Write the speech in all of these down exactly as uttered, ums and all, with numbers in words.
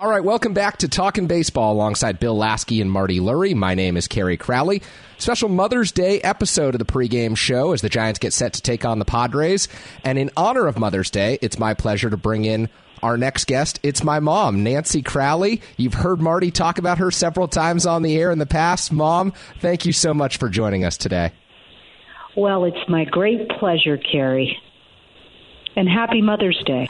All right, welcome back to Talkin' Baseball alongside Bill Lasky and Marty Lurie. My name is Kerry Crowley. Special Mother's Day episode of the pregame show as the Giants get set to take on the Padres. And in honor of Mother's Day, it's my pleasure to bring in our next guest. It's my mom, Nancy Crowley. You've heard Marty talk about her several times on the air in the past. Mom, thank you so much for joining us today. Well, it's my great pleasure, Kerry. And happy Mother's Day.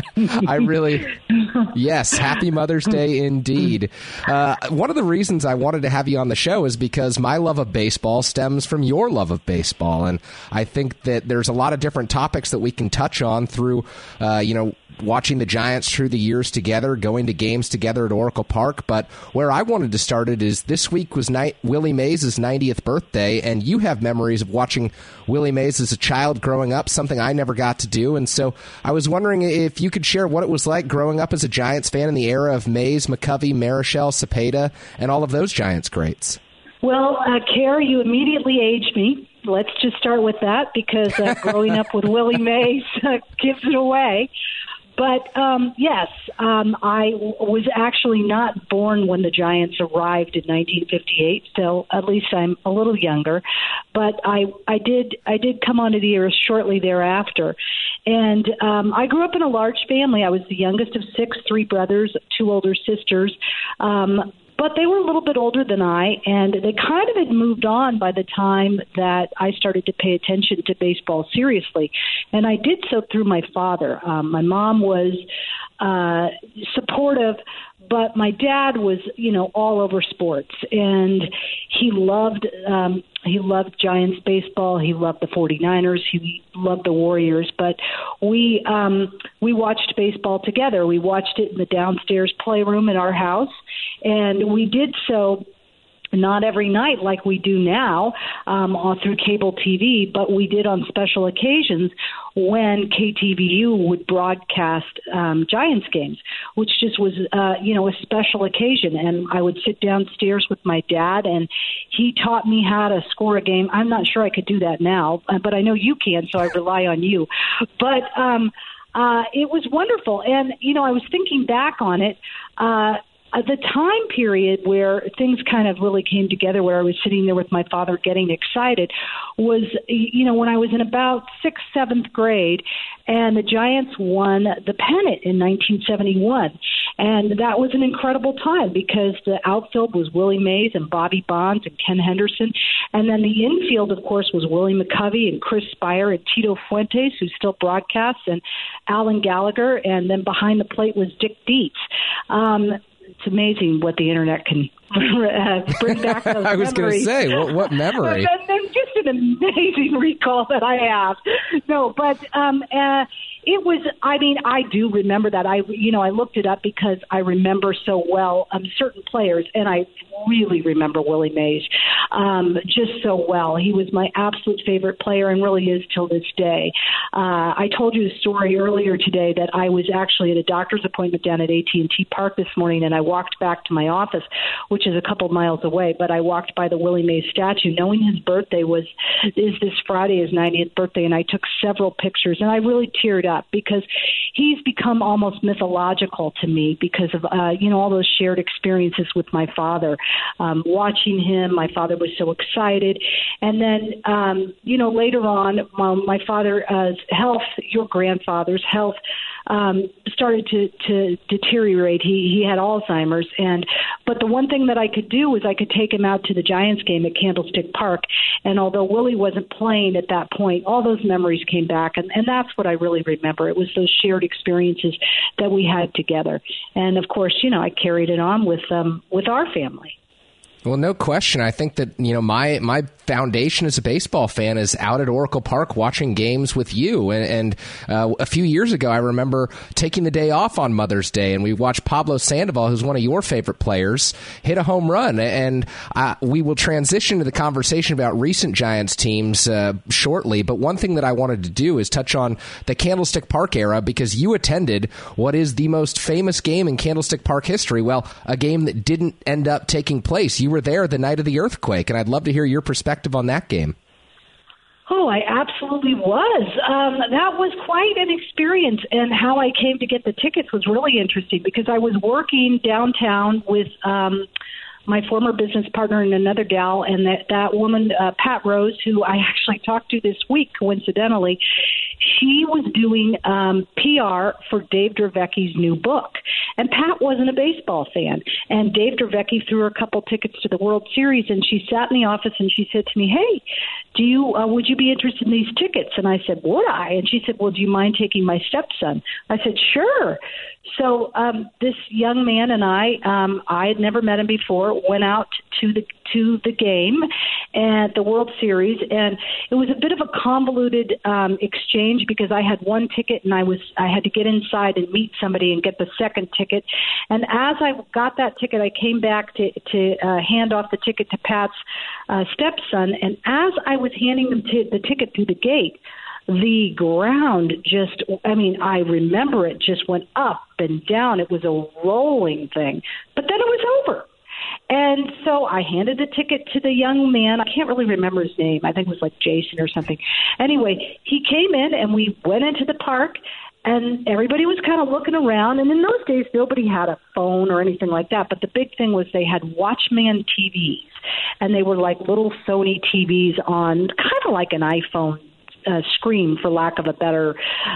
I really, yes, happy Mother's Day indeed. Uh, one of the reasons I wanted to have you on the show is because my love of baseball stems from your love of baseball. And I think that there's a lot of different topics that we can touch on through, uh, you know, watching the Giants through the years together, going to games together at Oracle Park. But where I wanted to start it is this week was ni- Willie Mays' ninetieth birthday, and you have memories of watching Willie Mays as a child growing up, something I never got to do. And so I was wondering if you could share what it was like growing up as a Giants fan in the era of Mays, McCovey, Marichal, Cepeda, and all of those Giants greats. Well, uh, Kerry, you immediately aged me. Let's just start with that, because uh, growing up with Willie Mays uh, gives it away. But, um, yes, um, I w- was actually not born when the Giants arrived in nineteen fifty-eight, so at least I'm a little younger. But I, I did I did come onto the air shortly thereafter. And um, I grew up in a large family. I was the youngest of six, three brothers, two older sisters. Um But they were a little bit older than I, and they kind of had moved on by the time that I started to pay attention to baseball seriously. And I did so through my father. Um, my mom was uh, supportive, but my dad was, you know, all over sports. And he loved um, he loved Giants baseball. He loved the forty-niners. He loved the Warriors. But we um, we watched baseball together. We watched it in the downstairs playroom in our house. And we did so not every night like we do now um, all through cable T V, but we did on special occasions when K T V U would broadcast um, Giants games, which just was, uh, you know, a special occasion. And I would sit downstairs with my dad, and he taught me how to score a game. I'm not sure I could do that now, but I know you can, so I rely on you. But um, uh, it was wonderful. And, you know, I was thinking back on it. Uh, Uh, the time period where things kind of really came together, where I was sitting there with my father getting excited, was, you know, when I was in about sixth, seventh grade, and the Giants won the pennant in nineteen seventy-one. And that was an incredible time because the outfield was Willie Mays and Bobby Bonds and Ken Henderson. And then the infield, of course, was Willie McCovey and Chris Spire and Tito Fuentes, who still broadcasts, and Alan Gallagher. And then behind the plate was Dick Dietz. Um, It's amazing what the internet can uh, bring back those I was going to say, what, what memory? That's just an amazing recall that I have. No, but um, uh, it was, I mean, I do remember that. I, you know, I looked it up because I remember so well um, certain players, and I really remember Willie Mays um, just so well. He was my absolute favorite player and really is till this day. Uh, I told you the story earlier today that I was actually at a doctor's appointment down at A T and T Park this morning, and I walked back to my office, which is a couple miles away, but I walked by the Willie Mays statue knowing his birthday was is this Friday, his ninetieth birthday, and I took several pictures, and I really teared up because he's become almost mythological to me because of, uh, you know, all those shared experiences with my father. Um, watching him, my father was so excited. And then, um, you know, later on, um, my father's health, your grandfather's health, um, started to, to deteriorate. He he had Alzheimer's, and but the one thing that I could do was I could take him out to the Giants game at Candlestick Park. And although Willie wasn't playing at that point, all those memories came back, and, and that's what I really remember. It was those shared experiences that we had together. And of course, you know, I carried it on with um, with our family. Well, no question. I think that, you know, my my foundation as a baseball fan is out at Oracle Park watching games with you. And, and uh, a few years ago, I remember taking the day off on Mother's Day, and we watched Pablo Sandoval, who's one of your favorite players, hit a home run. And uh, we will transition to the conversation about recent Giants teams uh, shortly. But one thing that I wanted to do is touch on the Candlestick Park era, because you attended what is the most famous game in Candlestick Park history. Well, a game that didn't end up taking place. You were there the night of the earthquake, and I'd love to hear your perspective on that game. Oh, I absolutely was. Um, that was quite an experience, and how I came to get the tickets was really interesting because I was working downtown with um, my former business partner and another gal, and that, that woman, uh, Pat Rose, who I actually talked to this week, coincidentally, she was doing um, P R for Dave Draveki's new book. And Pat wasn't a baseball fan. And Dave Dravecki threw her a couple tickets to the World Series, and she sat in the office and she said to me, hey, do you uh, would you be interested in these tickets? And I said, would I? And she said, well, do you mind taking my stepson? I said, sure. So um, this young man and I, um, I had never met him before, went out to the to the game at the World Series, and it was a bit of a convoluted um, exchange because I had one ticket and I was I had to get inside and meet somebody and get the second ticket. And as I got that ticket, I came back to to uh, hand off the ticket to Pat's uh, stepson, and as I was handing them t- the ticket through the gate, the ground just, I mean, I remember it just went up and down. It was a rolling thing. But then it was over. And so I handed the ticket to the young man. I can't really remember his name. I think it was like Jason or something. Anyway, he came in and we went into the park, and everybody was kind of looking around. And in those days, nobody had a phone or anything like that. But the big thing was they had Watchman T Vs, and they were like little Sony T Vs on kind of like an iPhone Uh, screen, for lack of a better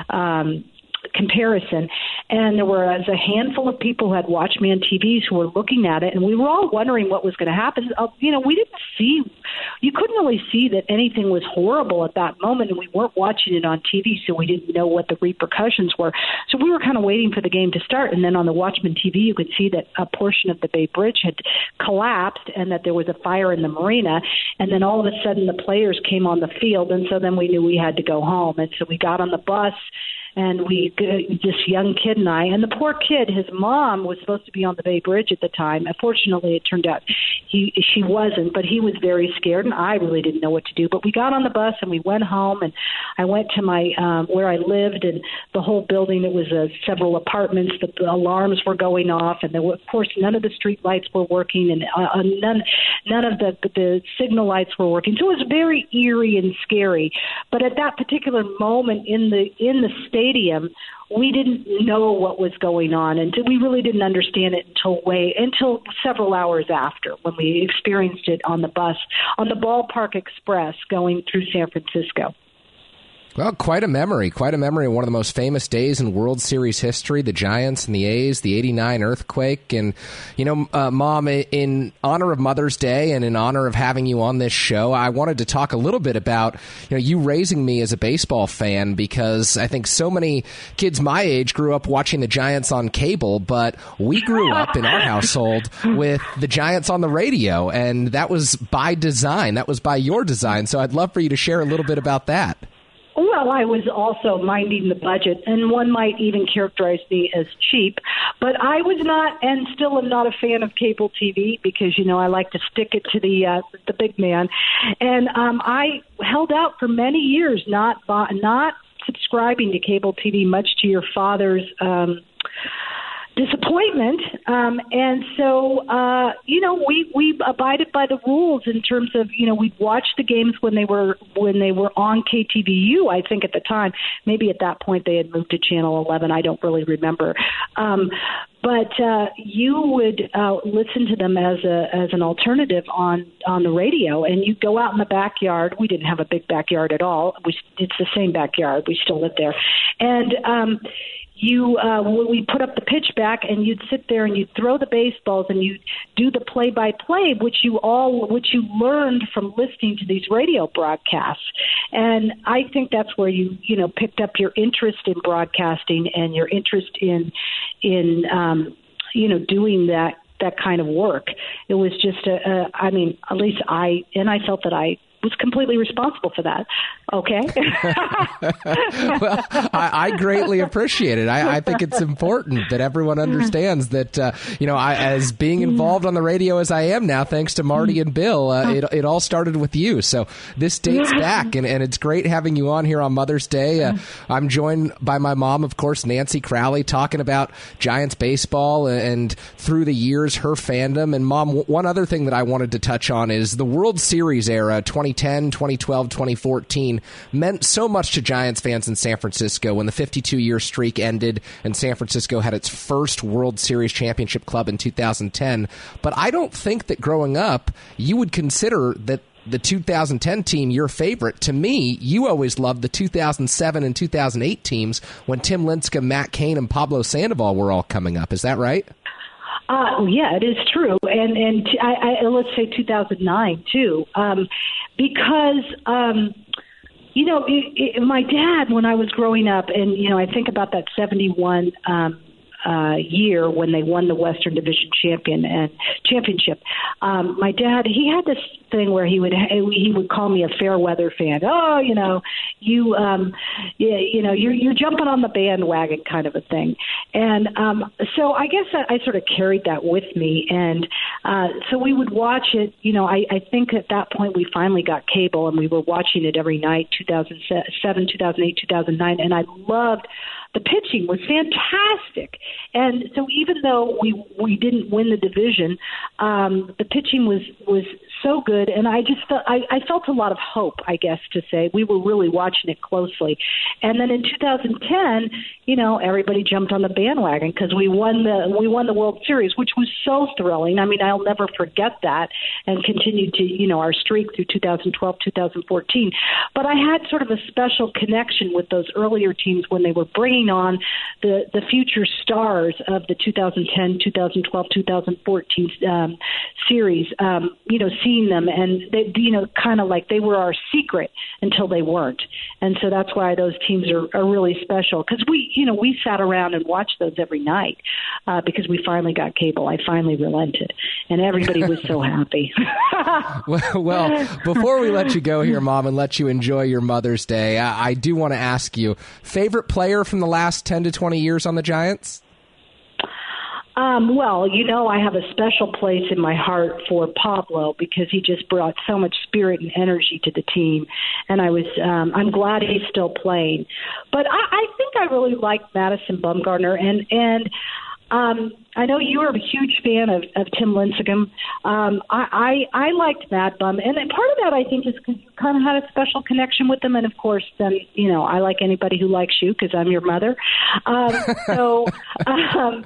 um, comparison. And there was a handful of people who had Watchman T Vs who were looking at it, and we were all wondering what was going to happen. Uh, you know, we didn't see, you couldn't really see that anything was horrible at that moment, and we weren't watching it on T V, so we didn't know what the repercussions were. So we were kind of waiting for the game to start, and then on the Watchman T V, you could see that a portion of the Bay Bridge had collapsed and that there was a fire in the marina, and then all of a sudden the players came on the field, and so then we knew we had to go home. And so we got on the bus, and we, this young kid and I, and the poor kid, his mom was supposed to be on the Bay Bridge at the time. Unfortunately, it turned out he she wasn't, but he was very scared, and I really didn't know what to do. But we got on the bus, and we went home, and I went to my um, where I lived, and the whole building, it was uh, several apartments. The, the alarms were going off, and there were, of course, none of the street lights were working, and uh, none none of the, the signal lights were working. So it was very eerie and scary. But at that particular moment in the in the stadium, we didn't know what was going on, and we really didn't understand it until way until several hours after, when we experienced it on the bus on the Ballpark Express going through San Francisco. Well, quite a memory, quite a memory. One of the most famous days in World Series history, the Giants and the A's, the eighty-nine earthquake. And, you know, uh, Mom, in honor of Mother's Day and in honor of having you on this show, I wanted to talk a little bit about, you know, you raising me as a baseball fan, because I think so many kids my age grew up watching the Giants on cable, but we grew up in our household with the Giants on the radio, and that was by design. That was by your design. So I'd love for you to share a little bit about that. Well, I was also minding the budget, and one might even characterize me as cheap. But I was not, and still am not, a fan of cable T V because, you know, I like to stick it to the uh, the big man. And um, I held out for many years, not not subscribing to cable T V, much to your father's um, disappointment. Um, and so, uh, you know, we, we abided by the rules in terms of, you know, we'd watch the games when they were when they were on K T V U, I think at the time. Maybe at that point they had moved to Channel eleven. I don't really remember. Um, but uh, you would uh, listen to them as a as an alternative on, on the radio, and you go out in the backyard. We didn't have a big backyard at all. We, it's the same backyard. We still live there. And um You, uh, we put up the pitch back, and you'd sit there and you'd throw the baseballs, and you'd do the play-by-play, which you all, which you learned from listening to these radio broadcasts. And I think that's where you, you know, picked up your interest in broadcasting and your interest in, in, um, you know, doing that that kind of work. It was just, a, a, I mean, at least I, and I felt that I was completely responsible for that. Okay. Well, I, I greatly appreciate it. I, I think it's important that everyone understands that, uh, you know, I, as being involved on the radio as I am now, thanks to Marty and Bill, uh, it, it all started with you. So this dates back, and, and it's great having you on here on Mother's Day. Uh, I'm joined by my mom, of course, Nancy Crowley, talking about Giants baseball and through the years, her fandom. And Mom, one other thing that I wanted to touch on is the World Series era, twenty twenty ten, twenty twelve, twenty fourteen meant so much to Giants fans in San Francisco when the fifty-two-year streak ended and San Francisco had its first World Series championship club in two thousand ten. But I don't think that growing up you would consider that the two thousand ten team your favorite. To me, you always loved the two thousand seven and two thousand eight teams when Tim Lincecum, Matt Cain, and Pablo Sandoval were all coming up. Is that right? Uh, yeah, it is true. And, and I, I, let's say two thousand nine, too, um, because, um, you know, it, it, my dad, when I was growing up, and, you know, I think about that seventy-one um Uh, year when they won the Western Division champion and championship. Um, my dad, he had this thing where he would he would call me a fair weather fan. Oh, you know, you um, you, you know, you're you're jumping on the bandwagon kind of a thing. And um, so I guess I, I sort of carried that with me. And uh, so we would watch it. You know, I, I think at that point we finally got cable and we were watching it every night. two thousand seven, two thousand eight, two thousand nine, and I loved. The pitching was fantastic. And so even though we we didn't win the division, um, the pitching was, was so good. And I just felt, I, I felt a lot of hope, I guess, to say. We were really watching it closely. And then in two thousand ten, you know, everybody jumped on the bandwagon because we won the we won the World Series, which was so thrilling. I mean, I'll never forget that, and continued to, you know, our streak through two thousand twelve, two thousand fourteen. But I had sort of a special connection with those earlier teams when they were bringing on the, the future stars of the two thousand ten, two thousand twelve, two thousand fourteen um, series, um, you know, seeing them and, they, you know, kind of like they were our secret until they weren't. And so that's why those teams are, are really special because we, you know, we sat around and watched those every night uh, because we finally got cable. I finally relented and everybody was so happy. well, well, before we let you go here, Mom, and let you enjoy your Mother's Day, I, I do want to ask you, favorite player from the last ten to twenty years on the Giants? Um, well, you know, I have a special place in my heart for Pablo because he just brought so much spirit and energy to the team. And I was, um, I'm glad he's still playing. But I, I think I really like Madison Bumgarner. And, and, Um, I know you are a huge fan of, of Tim Lincecum. Um, I, I, I liked Mad Bum, and part of that I think is because you kind of had a special connection with them. And of course, then you know I like anybody who likes you because I'm your mother. Um, so, um,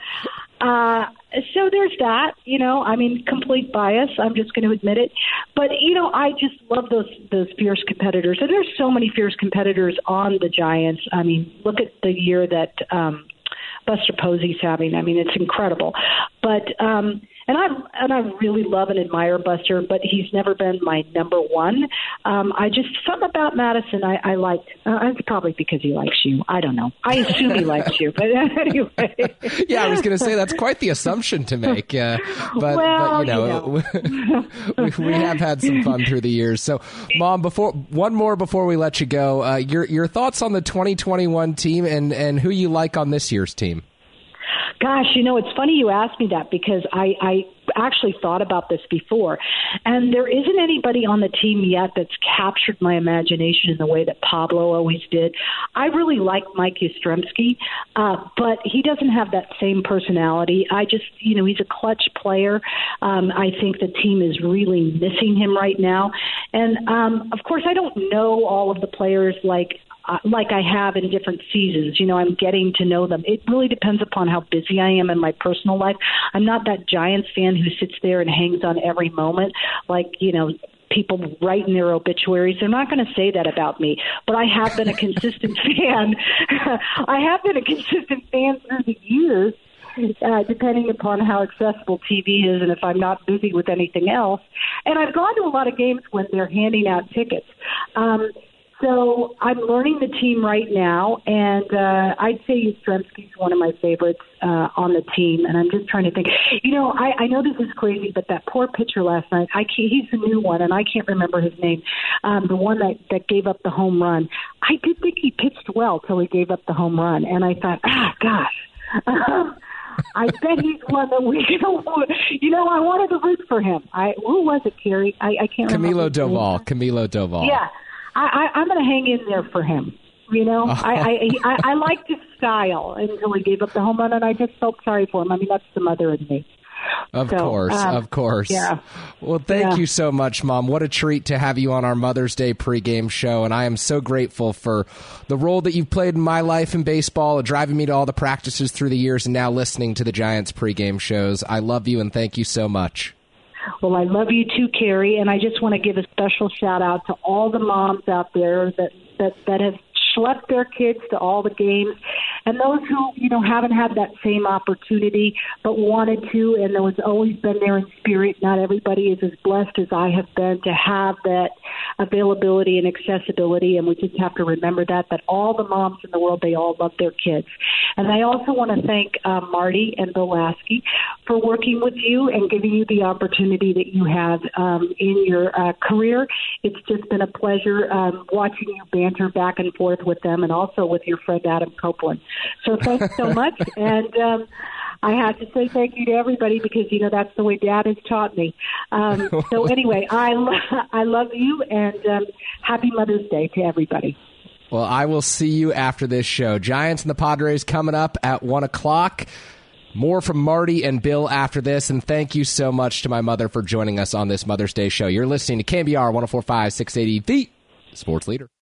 uh, so there's that. You know, I mean, complete bias. I'm just going to admit it. But you know, I just love those those fierce competitors, and there's so many fierce competitors on the Giants. I mean, look at the year that. Um, Buster Posey's having. I mean, it's incredible. But um, and I and I really love and admire Buster, but he's never been my number one. Um, I just something about Madison I, I liked. Uh, it's probably because he likes you. I don't know. I assume he likes you, but anyway. Yeah, I was going to say that's quite the assumption to make. Uh, but, well, but you know, you know. we, we have had some fun through the years. So, Mom, before one more before we let you go, uh, your your thoughts on the twenty twenty-one team and and who you like on this year's team. Gosh, you know, it's funny you asked me that because I, I actually thought about this before. And there isn't anybody on the team yet that's captured my imagination in the way that Pablo always did. I really like Mike Yastrzemski, uh, but he doesn't have that same personality. I just, you know, he's a clutch player. Um, I think the team is really missing him right now. And, um, of course, I don't know all of the players like Uh, like I have in different seasons. You know, I'm getting to know them. It really depends upon how busy I am in my personal life. I'm not that Giants fan who sits there and hangs on every moment like, you know, people write in their obituaries. They're not going to say that about me, but I have been a consistent fan. I have been a consistent fan through the years. Uh, depending upon how accessible T V is and if I'm not busy with anything else. And I've gone to a lot of games when they're handing out tickets. Um, So I'm learning the team right now, and uh, I'd say Yastrzemski's one of my favorites uh, on the team. And I'm just trying to think. You know, I, I know this is crazy, but that poor pitcher last night, I can't, he's the new one, and I can't remember his name, um, the one that, that gave up the home run. I did think he pitched well till he gave up the home run, and I thought, ah, gosh. Um, I bet he's one that we can. You know, I wanted to root for him. I who was it, Carrie? I, I can't Camilo remember. Camilo Doval. Camilo Doval. Yeah. I, I, I'm going to hang in there for him. You know, oh. I, I, I, I liked his style until he gave up the home run, and I just felt sorry for him. I mean, that's the mother in me. Of so, course, um, of course. Yeah. Well, thank yeah. you so much, Mom. What a treat to have you on our Mother's Day pregame show, and I am so grateful for the role that you've played in my life in baseball, driving me to all the practices through the years, and now listening to the Giants pregame shows. I love you, and thank you so much. Well, I love you too, Carrie, and I just want to give a special shout-out to all the moms out there that, that, that have schlepped their kids to all the games, and those who, you know, haven't had that same opportunity but wanted to, and there was always been there in spirit. Not everybody is as blessed as I have been to have that availability and accessibility, and we just have to remember that, that all the moms in the world, they all love their kids. And I also want to thank uh, Marty and Bill Lasky for working with you and giving you the opportunity that you have um, in your uh, career. It's just been a pleasure um, watching you banter back and forth with them, and also with your friend Adam Copeland. So thanks so much. And um, I have to say thank you to everybody because, you know, that's the way Dad has taught me. Um, so anyway, I, lo- I love you, and um, happy Mother's Day to everybody. Well, I will see you after this show. Giants and the Padres coming up at one o'clock. More from Marty and Bill after this, and thank you so much to my mother for joining us on this Mother's Day show. You're listening to K B R one oh four point five, six eighty, The Sports Leader.